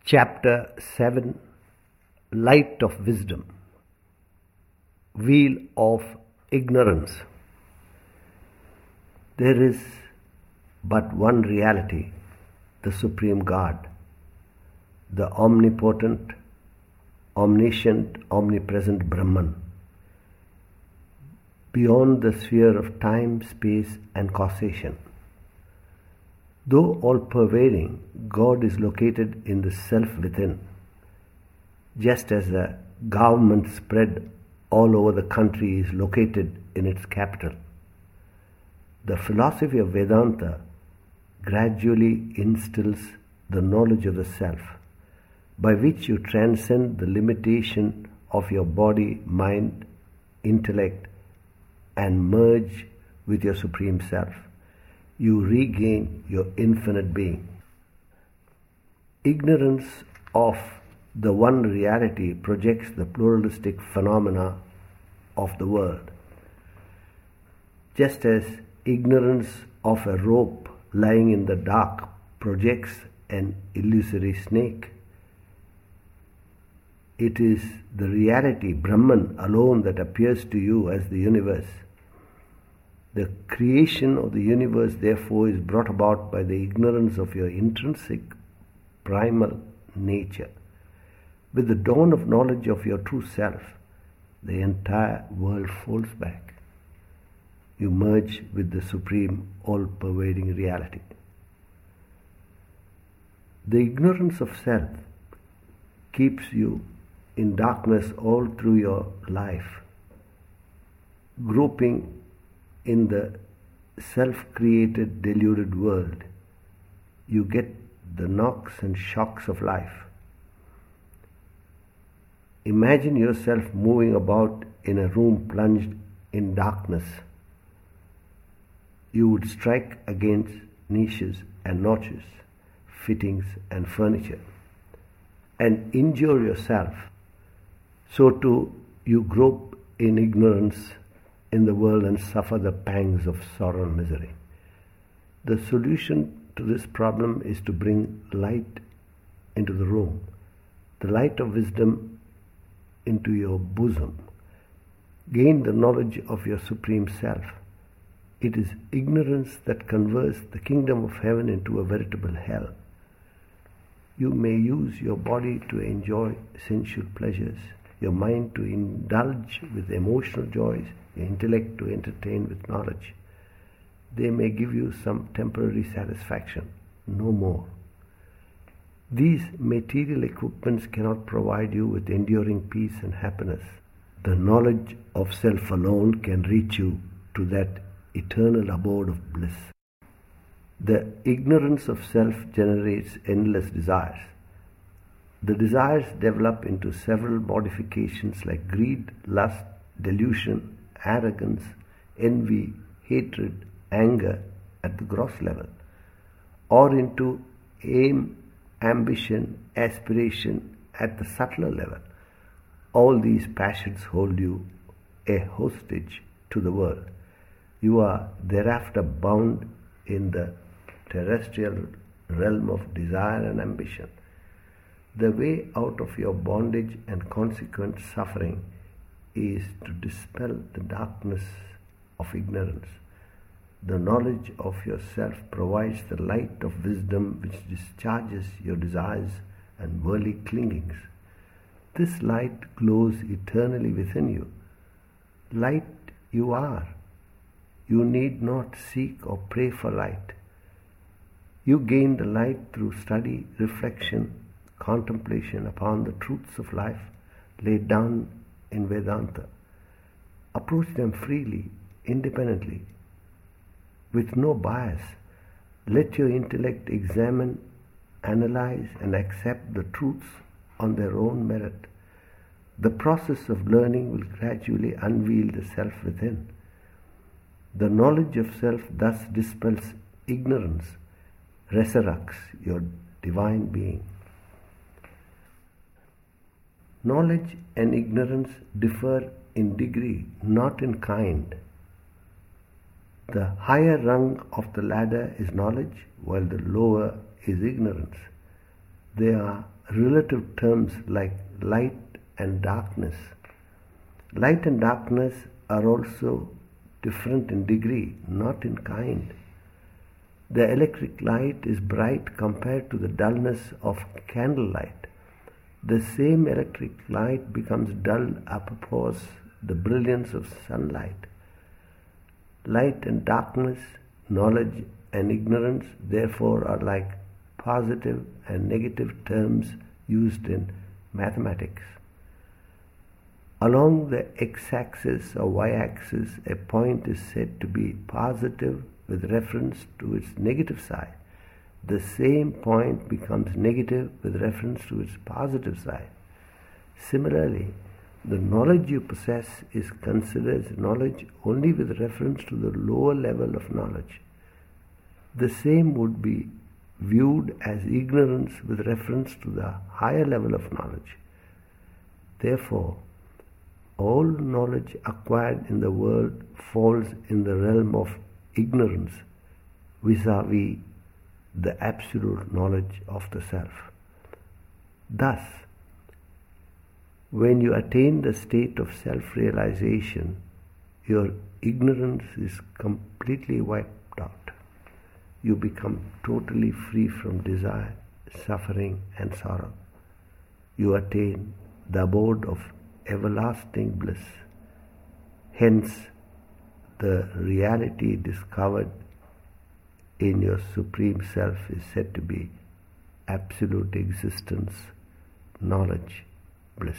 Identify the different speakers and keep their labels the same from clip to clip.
Speaker 1: Chapter 7 Light of Wisdom. Wheel of Ignorance. There is but one reality, the Supreme God, the omnipotent, omniscient, omnipresent Brahman. Beyond the sphere of time, space, and causation. Though all-pervading, God is located in the self within, just as a government spread all over the country is located in its capital. The philosophy of Vedanta gradually instills the knowledge of the self, by which you transcend the limitation of your body, mind, intellect, and merge with your Supreme Self. You regain your infinite being. Ignorance of the one reality projects the pluralistic phenomena of the world. Just as ignorance of a rope lying in the dark projects an illusory snake, it is the reality, Brahman, alone that appears to you as the universe. The creation of the universe, therefore, is brought about by the ignorance of your intrinsic, primal nature. With the dawn of knowledge of your true self, the entire world falls back. You merge with the supreme, all-pervading reality. The ignorance of self keeps you in darkness all through your life, groping in the self-created, deluded world. You get the knocks and shocks of life. Imagine yourself moving about in a room plunged in darkness. You would strike against niches and notches, fittings and furniture, and injure yourself. So too you grope in ignorance in the world and suffer the pangs of sorrow and misery. The solution to this problem is to bring light into the room, the light of wisdom into your bosom. Gain the knowledge of your Supreme Self. It is ignorance that converts the kingdom of heaven into a veritable hell. You may use your body to enjoy sensual pleasures, your mind to indulge with emotional joys, your intellect to entertain with knowledge. They may give you some temporary satisfaction, no more. These material equipments cannot provide you with enduring peace and happiness. The knowledge of self alone can reach you to that eternal abode of bliss. The ignorance of self generates endless desires. The desires develop into several modifications like greed, lust, delusion, arrogance, envy, hatred, anger at the gross level, or into aim, ambition, aspiration at the subtler level. All these passions hold you a hostage to the world. You are thereafter bound in the terrestrial realm of desire and ambition. The way out of your bondage and consequent suffering is to dispel the darkness of ignorance. The knowledge of yourself provides the light of wisdom which discharges your desires and worldly clingings. This light glows eternally within you. Light you are. You need not seek or pray for light. You gain the light through study, reflection, contemplation upon the truths of life laid down in Vedanta. Approach them freely, independently, with no bias. Let your intellect examine, analyze, and accept the truths on their own merit. The process of learning will gradually unveil the self within. The knowledge of self thus dispels ignorance, resurrects your divine being. Knowledge and ignorance differ in degree, not in kind. The higher rung of the ladder is knowledge, while the lower is ignorance. They are relative terms like light and darkness. Light and darkness are also different in degree, not in kind. The electric light is bright compared to the dullness of candlelight. The same electric light becomes dull apropos the brilliance of sunlight. Light and darkness, knowledge and ignorance, therefore, are like positive and negative terms used in mathematics. Along the x-axis or y-axis, a point is said to be positive with reference to its negative side. The same point becomes negative with reference to its positive side. Similarly, the knowledge you possess is considered knowledge only with reference to the lower level of knowledge. The same would be viewed as ignorance with reference to the higher level of knowledge. Therefore, all knowledge acquired in the world falls in the realm of ignorance vis-a-vis the absolute knowledge of the self. Thus, when you attain the state of self-realization, your ignorance is completely wiped out. You become totally free from desire, suffering and sorrow. You attain the abode of everlasting bliss. Hence, the reality discovered in your Supreme Self is said to be absolute existence, knowledge, bliss.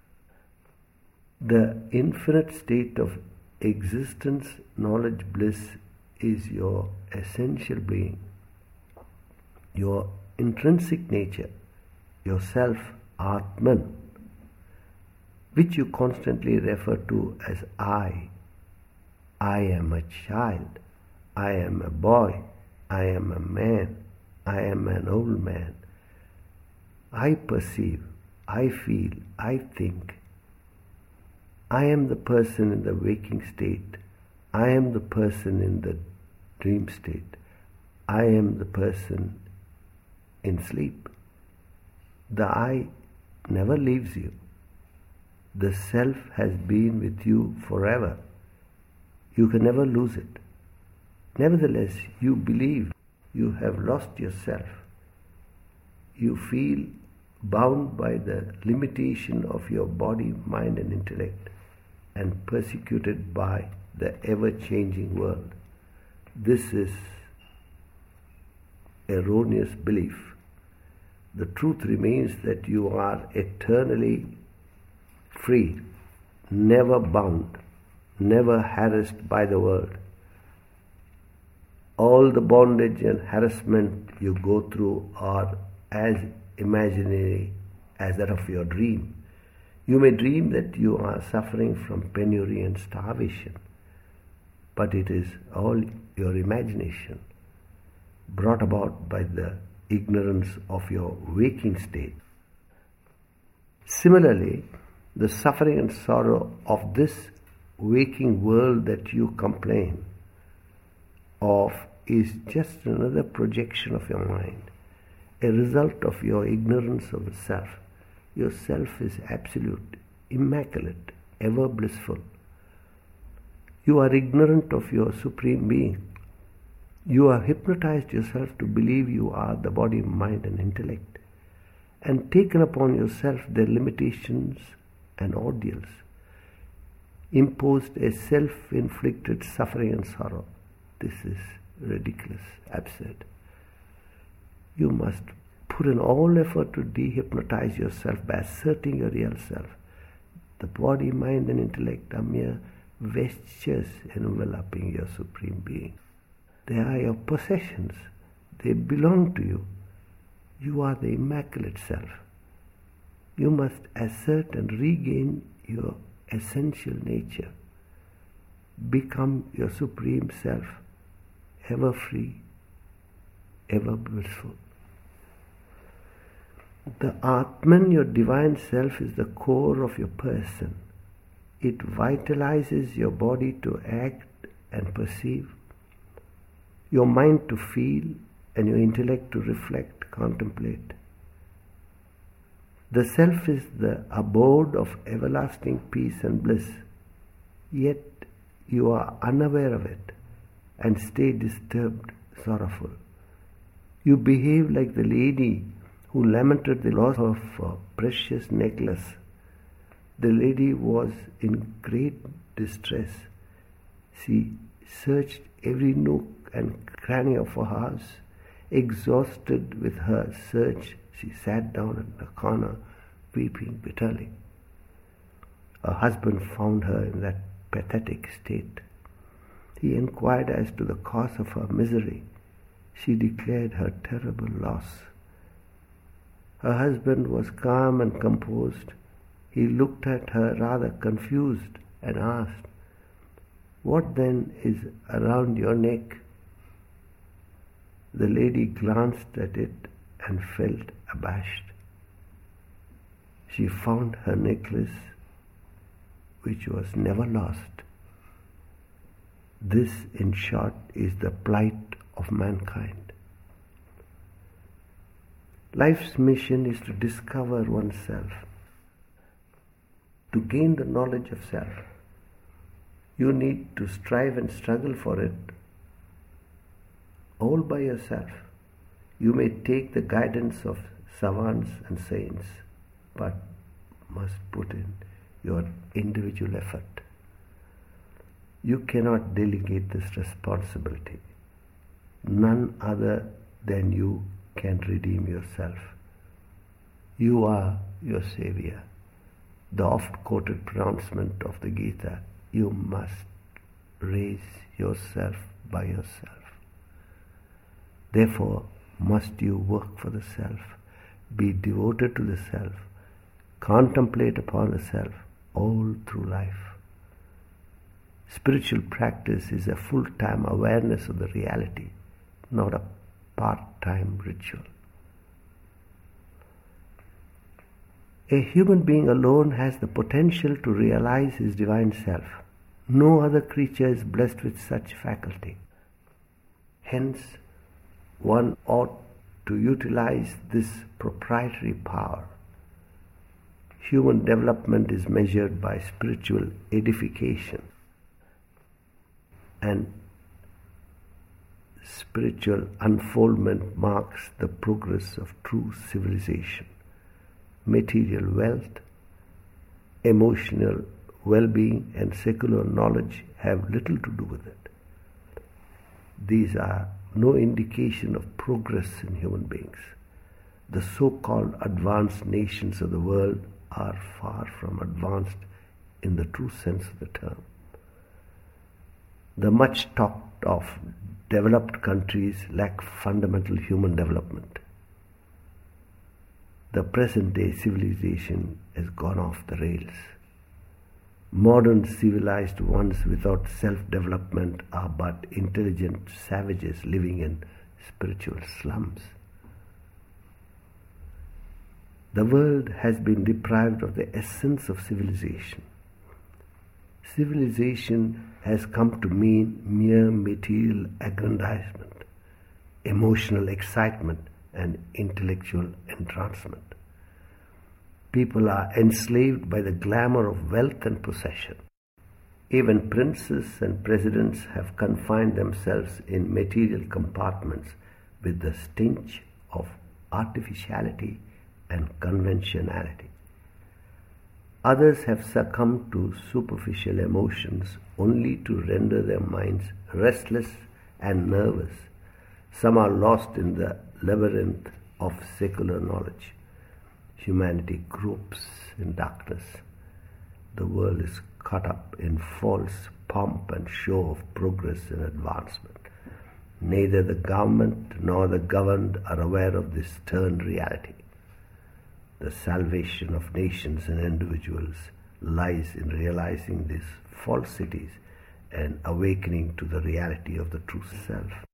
Speaker 1: The infinite state of existence, knowledge, bliss is your essential being, your intrinsic nature, your self, Atman, which you constantly refer to as I. I am a child, I am a boy, I am a man, I am an old man. I perceive, I feel, I think. I am the person in the waking state. I am the person in the dream state. I am the person in sleep. The I never leaves you. The self has been with you forever. You can never lose it. Nevertheless, you believe you have lost yourself. You feel bound by the limitation of your body, mind and intellect, and persecuted by the ever-changing world. This is erroneous belief. The truth remains that you are eternally free, never bound, never harassed by the world. All the bondage and harassment you go through are as imaginary as that of your dream. You may dream that you are suffering from penury and starvation, but it is all your imagination, brought about by the ignorance of your waking state. Similarly, the suffering and sorrow of this waking world that you complain of is just another projection of your mind, a result of your ignorance of the self. Your self is absolute, immaculate, ever blissful. You are ignorant of your Supreme Being. You have hypnotized yourself to believe you are the body, mind and intellect, and taken upon yourself their limitations and ordeals, imposed a self-inflicted suffering and sorrow. This is ridiculous, absurd. You must put in all effort to dehypnotize yourself by asserting your real self. The body, mind and intellect are mere vestures enveloping your Supreme Being. They are your possessions. They belong to you. You are the immaculate self. You must assert and regain your essential nature. Become your Supreme Self, ever free, ever blissful. The Atman, your divine self, is the core of your person. It vitalizes your body to act and perceive, your mind to feel, and your intellect to reflect, contemplate. The self is the abode of everlasting peace and bliss, yet you are unaware of it and stay disturbed, sorrowful. You behave like the lady who lamented the loss of a precious necklace. The lady was in great distress. She searched every nook and cranny of her house. Exhausted with her search, she sat down in a corner, weeping bitterly. Her husband found her in that pathetic state. He inquired as to the cause of her misery. She declared her terrible loss. Her husband was calm and composed. He looked at her rather confused and asked, "What then is around your neck?" The lady glanced at it and felt abashed. She found her necklace, which was never lost. This, in short, is the plight of mankind. Life's mission is to discover oneself, to gain the knowledge of self. You need to strive and struggle for it all by yourself. You may take the guidance of savants and saints, but must put in your individual effort. You cannot delegate this responsibility. None other than you can redeem yourself. You are your savior. The oft-quoted pronouncement of the Gita, you must raise yourself by yourself. Therefore, must you work for the self, be devoted to the self, contemplate upon the self all through life. Spiritual practice is a full-time awareness of the reality, not a part-time ritual. A human being alone has the potential to realize his divine self. No other creature is blessed with such faculty. Hence, one ought to utilize this proprietary power. Human development is measured by spiritual edification, and spiritual unfoldment marks the progress of true civilization. Material wealth, emotional well-being, and secular knowledge have little to do with it. These are no indication of progress in human beings. The so-called advanced nations of the world are far from advanced in the true sense of the term. The much talked of developed countries lack fundamental human development. The present day civilization has gone off the rails. Modern civilized ones without self-development are but intelligent savages living in spiritual slums. The world has been deprived of the essence of civilization. Civilization has come to mean mere material aggrandizement, emotional excitement, and intellectual entrancement. People are enslaved by the glamour of wealth and possession. Even princes and presidents have confined themselves in material compartments with the stench of artificiality and conventionality. Others have succumbed to superficial emotions only to render their minds restless and nervous. Some are lost in the labyrinth of secular knowledge. Humanity gropes in darkness. The world is caught up in false pomp and show of progress and advancement. Neither the government nor the governed are aware of this stern reality. The salvation of nations and individuals lies in realizing these falsities and awakening to the reality of the true self.